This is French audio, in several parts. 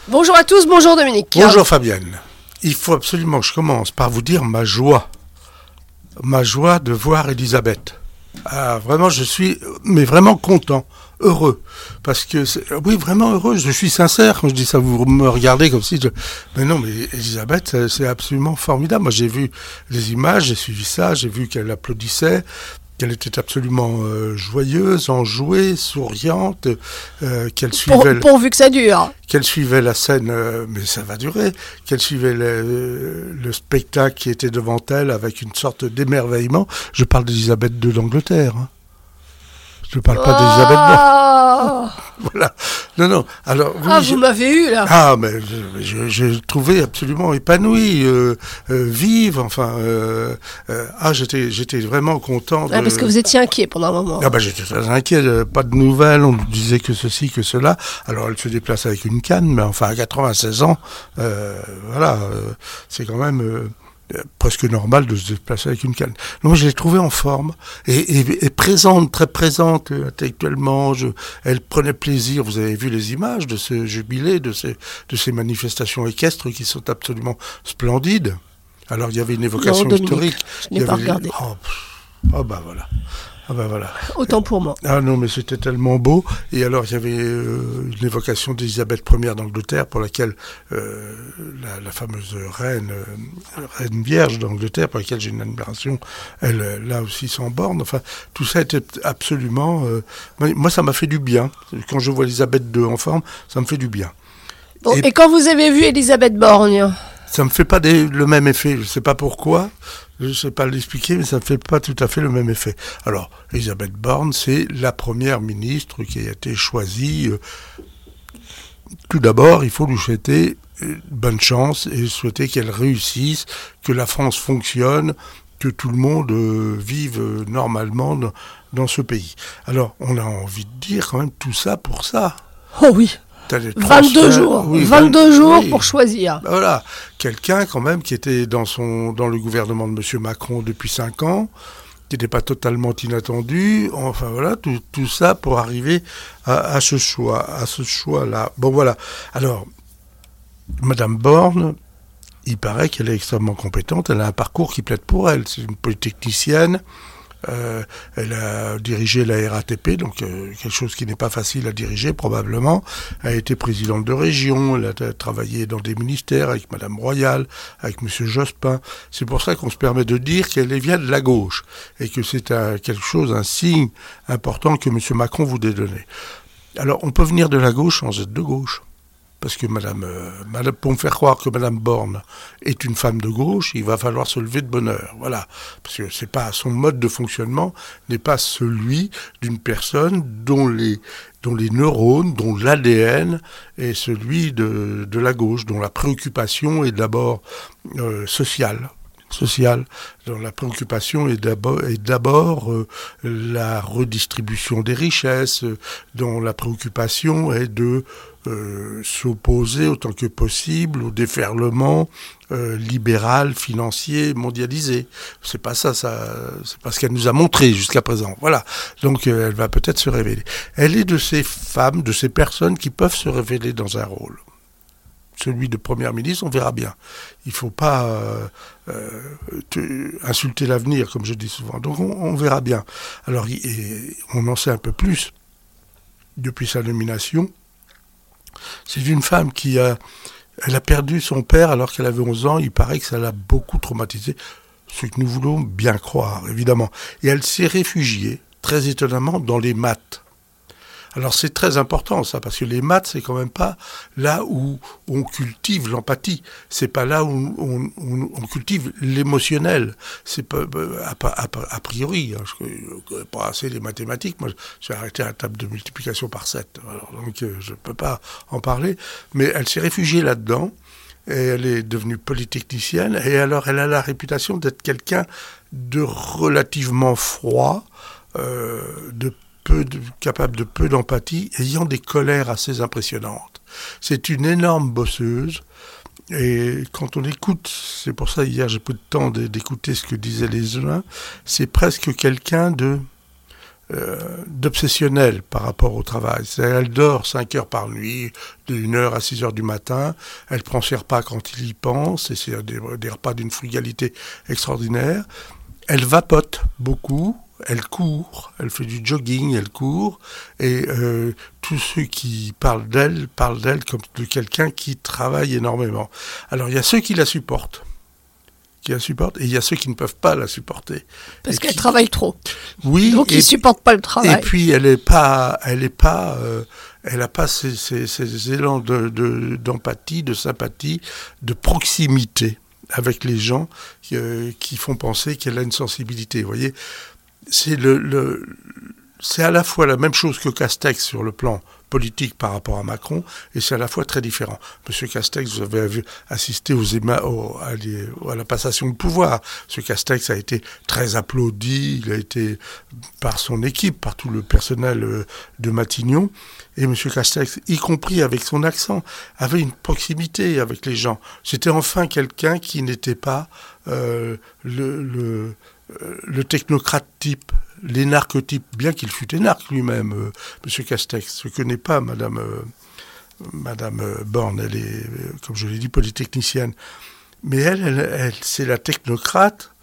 Bonjour à tous, bonjour Dominique. Bonjour Fabienne. Il faut absolument que je commence par vous dire ma joie de voir Elisabeth. Ah, vraiment, je suis vraiment content, heureux. Parce que, oui, vraiment heureux, je suis sincère quand je dis ça. Vous me regardez comme si Mais non, mais Elisabeth, c'est absolument formidable. Moi, j'ai vu les images, j'ai suivi ça, j'ai vu qu'elle applaudissait, qu'elle était absolument joyeuse, enjouée, souriante, qu'elle suivait... Pourvu que ça dure. Qu'elle suivait la scène, mais ça va durer, qu'elle suivait le spectacle qui était devant elle avec une sorte d'émerveillement. Je parle d'Elisabeth II d'Angleterre. Hein. Je ne parle pas d'Elisabeth II. Voilà. Non. Alors, oui, vous m'avez eu, là. Ah, mais je trouvais absolument épanouie, vive, enfin... j'étais vraiment content de... parce que vous étiez inquiet pendant un moment. Ah j'étais très inquiet, pas de nouvelles, on nous disait que ceci, que cela. Alors elle se déplace avec une canne, mais enfin à 96 ans, c'est quand même... presque normal de se déplacer avec une canne. Donc je l'ai trouvée en forme et présente, très présente intellectuellement. Elle prenait plaisir. Vous avez vu les images de ce jubilé, de ces manifestations équestres qui sont absolument splendides. Alors il y avait une évocation historique. Je n'ai pas regardé. Voilà. Autant pour moi. Ah non, mais c'était tellement beau. Et alors, il y avait une évocation d'Elisabeth Ier d'Angleterre, pour laquelle la fameuse reine vierge d'Angleterre, pour laquelle j'ai une admiration, elle, là aussi, sans borne. Enfin, tout ça était absolument... moi, ça m'a fait du bien. Quand je vois Elisabeth II en forme, ça me fait du bien. Bon, et quand vous avez vu Elisabeth Borgne ? Ça me fait pas le même effet. Je sais pas pourquoi. Je sais pas l'expliquer, mais ça me fait pas tout à fait le même effet. Alors, Elisabeth Borne, c'est la première ministre qui a été choisie. Tout d'abord, il faut lui souhaiter bonne chance et souhaiter qu'elle réussisse, que la France fonctionne, que tout le monde vive normalement dans ce pays. Alors, on a envie de dire quand même tout ça pour ça. Oh oui. 22 jours, oui, 22 jours oui. Pour choisir. Voilà, quelqu'un quand même qui était dans le gouvernement de M. Macron depuis 5 ans, qui n'était pas totalement inattendu, enfin voilà, tout ça pour arriver à ce choix-là. Bon voilà, alors, Madame Borne, il paraît qu'elle est extrêmement compétente, elle a un parcours qui plaide pour elle, c'est une polytechnicienne. Elle a dirigé la RATP, donc quelque chose qui n'est pas facile à diriger probablement. Elle a été présidente de région, elle a travaillé dans des ministères avec Madame Royal, avec Monsieur Jospin. C'est pour ça qu'on se permet de dire qu'elle vient de la gauche et que c'est quelque chose, un signe important que Monsieur Macron voulait donner. Alors on peut venir de la gauche sans être de gauche. Parce que Madame, pour me faire croire que Madame Borne est une femme de gauche, il va falloir se lever de bonne heure. Voilà. Parce que c'est pas, son mode de fonctionnement n'est pas celui d'une personne dont les neurones, dont l'ADN est celui de la gauche, dont la préoccupation est d'abord sociale, dont la préoccupation est d'abord la redistribution des richesses, dont la préoccupation est de s'opposer autant que possible au déferlement libéral, financier, mondialisé. C'est pas ça, c'est pas ce qu'elle nous a montré jusqu'à présent. Voilà. Donc elle va peut-être se révéler. Elle est de ces femmes, de ces personnes qui peuvent se révéler dans un rôle. Celui de première ministre, on verra bien. Il ne faut pas insulter l'avenir, comme je dis souvent. Donc on verra bien. Alors on en sait un peu plus depuis sa nomination. C'est une femme elle a perdu son père alors qu'elle avait 11 ans. Il paraît que ça l'a beaucoup traumatisée, ce que nous voulons bien croire, évidemment. Et elle s'est réfugiée, très étonnamment, dans les maths. Alors c'est très important ça, parce que les maths, c'est quand même pas là où on cultive l'empathie. C'est pas là où on cultive l'émotionnel. C'est pas a priori. Hein, je ne connais pas assez les mathématiques. Moi, j'ai arrêté à la table de multiplication par 7. Alors, donc je peux pas en parler. Mais elle s'est réfugiée là-dedans. Et elle est devenue polytechnicienne. Et alors, elle a la réputation d'être quelqu'un de relativement froid, capable de peu d'empathie, ayant des colères assez impressionnantes. C'est une énorme bosseuse, et quand on écoute, c'est pour ça hier j'ai peu de temps d'écouter ce que disaient les uns, c'est presque quelqu'un de d'obsessionnelle par rapport au travail. Elle dort 5 heures par nuit, de 1h à 6h du matin. Elle prend ses repas quand il y pense, et c'est des repas d'une frugalité extraordinaire. Elle vapote beaucoup. Elle court, elle fait du jogging, elle court, et tous ceux qui parlent d'elle comme de quelqu'un qui travaille énormément. Alors il y a ceux qui la supportent, et il y a ceux qui ne peuvent pas la supporter. Parce qu'elle travaille trop. Oui. Donc ils ne supportent pas le travail. Et puis elle n'a pas ces élans d'empathie, de sympathie, de proximité avec les gens qui font penser qu'elle a une sensibilité. Vous voyez, c'est à la fois la même chose que Castex sur le plan politique par rapport à Macron, et c'est à la fois très différent. Monsieur Castex, vous avez assisté à la passation de pouvoir. Monsieur Castex a été très applaudi, il a été par son équipe, par tout le personnel de Matignon, et Monsieur Castex, y compris avec son accent, avait une proximité avec les gens. C'était enfin quelqu'un qui n'était pas le technocrate type, l'énarque-type, bien qu'il fût énarque lui-même, M. Castex, ce que n'est pas Madame Borne. Elle est, comme je l'ai dit, polytechnicienne. Mais elle c'est la technocrate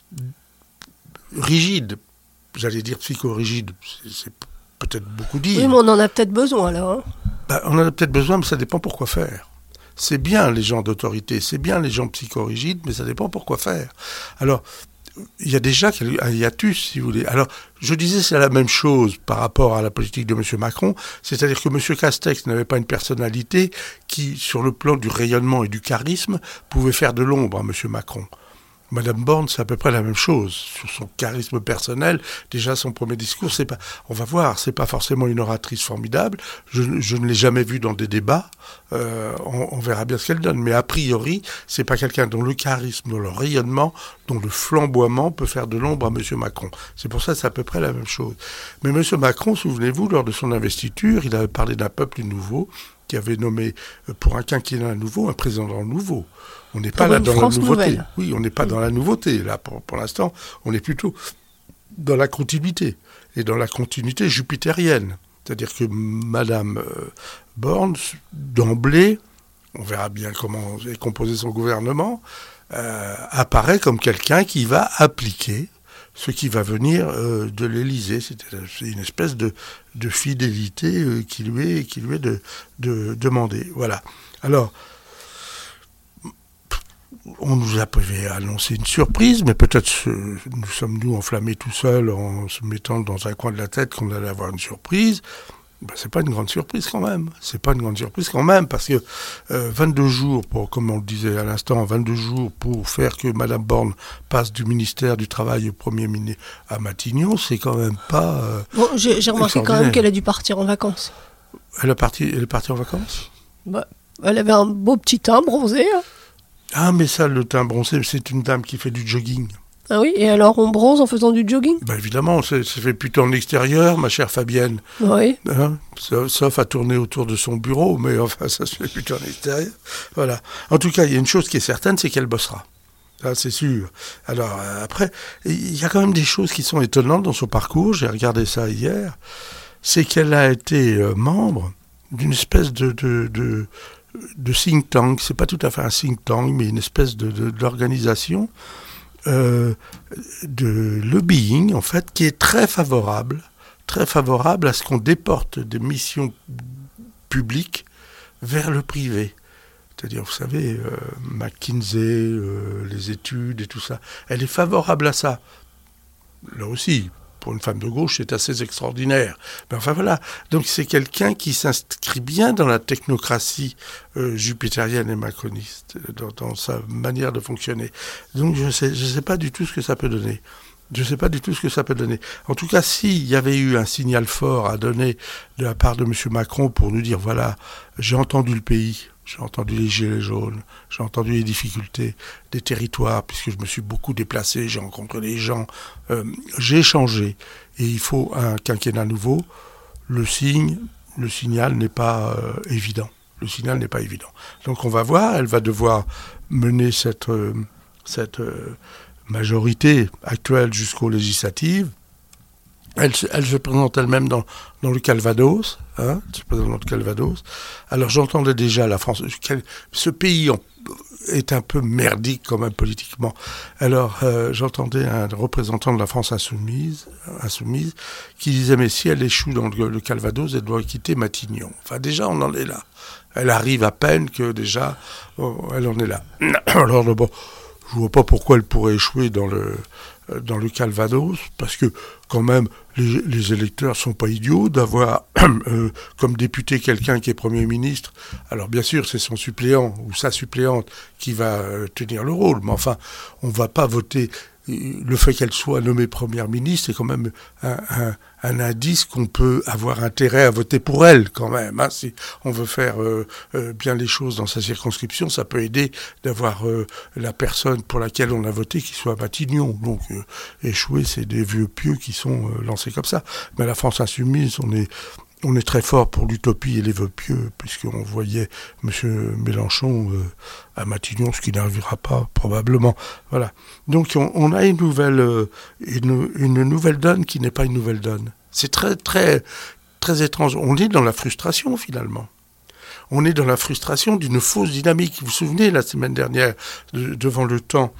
rigide, j'allais dire psychorigide, c'est peut-être beaucoup dire. Oui, mais on en a peut-être besoin, là. On en a peut-être besoin, mais ça dépend pourquoi faire. C'est bien les gens d'autorité, c'est bien les gens psychorigides, mais ça dépend pourquoi faire. Alors, il y a déjà un hiatus, si vous voulez. Alors, je disais, c'est la même chose par rapport à la politique de M. Macron, c'est-à-dire que M. Castex n'avait pas une personnalité qui, sur le plan du rayonnement et du charisme, pouvait faire de l'ombre à M. Macron. Madame Borne, c'est à peu près la même chose. Sur son charisme personnel, déjà son premier discours, on va voir, c'est pas forcément une oratrice formidable. Je ne l'ai jamais vue dans des débats. On verra bien ce qu'elle donne. Mais a priori, c'est pas quelqu'un dont le charisme, dont le rayonnement, dont le flamboiement peut faire de l'ombre à M. Macron. C'est pour ça que c'est à peu près la même chose. Mais M. Macron, souvenez-vous, lors de son investiture, il avait parlé d'un peuple nouveau, qui avait nommé, pour un quinquennat nouveau, un président nouveau. On n'est pas là dans la nouveauté. Nouvelle. Oui, on n'est pas dans la nouveauté. Là, pour l'instant, on est plutôt dans la continuité. Et dans la continuité jupitérienne. C'est-à-dire que Madame Borne, d'emblée, on verra bien comment est composé son gouvernement, apparaît comme quelqu'un qui va appliquer ce qui va venir de l'Élysée. C'est une espèce de fidélité qui lui est demandée. Voilà. Alors, on nous avait annoncé une surprise, mais peut-être nous sommes enflammés tout seuls en se mettant dans un coin de la tête qu'on allait avoir une surprise. C'est pas une grande surprise quand même. C'est pas une grande surprise quand même, parce que 22 jours, comme on le disait à l'instant, 22 jours pour faire que Madame Borne passe du ministère du Travail au Premier ministre à Matignon, c'est quand même pas j'ai remarqué quand même qu'elle a dû partir en vacances. Elle est partie en vacances ? Elle avait un beau petit teint bronzé. Ah, mais ça, le teint bronzé, c'est une dame qui fait du jogging. Ah oui, et alors on bronze en faisant du jogging ? Évidemment, c'est fait plutôt en extérieur, ma chère Fabienne. Oui. Sauf à tourner autour de son bureau, mais enfin, ça se fait plutôt en extérieur. Voilà. En tout cas, il y a une chose qui est certaine, c'est qu'elle bossera. Ça, c'est sûr. Alors, après, il y a quand même des choses qui sont étonnantes dans son parcours. J'ai regardé ça hier. C'est qu'elle a été membre d'une espèce de think tank. C'est pas tout à fait un think tank, mais une espèce d'organisation de lobbying, en fait, qui est très favorable à ce qu'on déporte des missions publiques vers le privé. C'est-à-dire, vous savez, McKinsey, les études et tout ça. Elle est favorable à ça. Là aussi, pour une femme de gauche, c'est assez extraordinaire. Mais enfin voilà, donc c'est quelqu'un qui s'inscrit bien dans la technocratie jupitérienne et macroniste, dans sa manière de fonctionner. Donc je sais pas du tout ce que ça peut donner. En tout cas, s'il y avait eu un signal fort à donner de la part de M. Macron pour nous dire, voilà, j'ai entendu le pays, j'ai entendu les gilets jaunes, j'ai entendu les difficultés des territoires, puisque je me suis beaucoup déplacé, j'ai rencontré des gens, j'ai échangé, et il faut un quinquennat nouveau. Le signal n'est pas évident. Donc on va voir, elle va devoir mener cette majorité actuelle jusqu'aux législatives. Elle se présente elle-même dans le Calvados. Elle se présente dans le Calvados. Alors j'entendais déjà la France. Ce pays est un peu merdique quand même politiquement. Alors j'entendais un représentant de la France insoumise qui disait mais si elle échoue dans le Calvados, elle doit quitter Matignon. Enfin déjà on en est là. Elle arrive à peine que déjà elle en est là. Alors bon, je vois pas pourquoi elle pourrait échouer dans le Calvados, parce que quand même les électeurs sont pas idiots d'avoir comme député quelqu'un qui est Premier ministre. Alors bien sûr c'est son suppléant ou sa suppléante qui va tenir le rôle, mais enfin on va pas voter. Le fait qu'elle soit nommée Première ministre, c'est quand même un indice qu'on peut avoir intérêt à voter pour elle quand même. Si on veut faire bien les choses dans sa circonscription, ça peut aider d'avoir la personne pour laquelle on a voté qui soit à Matignon. Donc échouer, c'est des vieux pieux qui sont lancés comme ça. Mais la France insoumise, on est très fort pour l'utopie et les vœux pieux, puisqu'on voyait M. Mélenchon à Matignon, ce qui n'arrivera pas, probablement. Voilà. Donc on a une nouvelle donne qui n'est pas une nouvelle donne. C'est très, très, très étrange. On est dans la frustration, finalement. On est dans la frustration d'une fausse dynamique. Vous vous souvenez, la semaine dernière, devant le temps,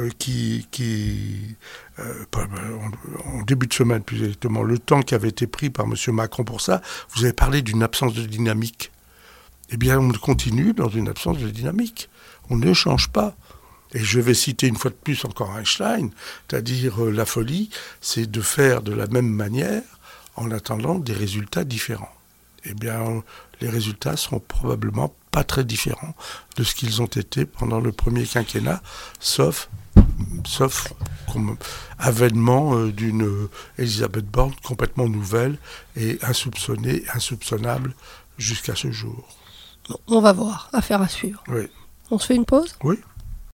en début de semaine plus exactement, le temps qui avait été pris par M. Macron pour ça, vous avez parlé d'une absence de dynamique. Eh bien, on continue dans une absence de dynamique. On ne change pas. Et je vais citer une fois de plus encore Einstein, c'est-à-dire la folie, c'est de faire de la même manière en attendant des résultats différents. Eh bien, les résultats seront probablement pas très différents de ce qu'ils ont été pendant le premier quinquennat, sauf comme avènement d'une Elisabeth Borne complètement nouvelle et insoupçonnable jusqu'à ce jour. On va voir, affaire à suivre. Oui. On se fait une pause ? Oui.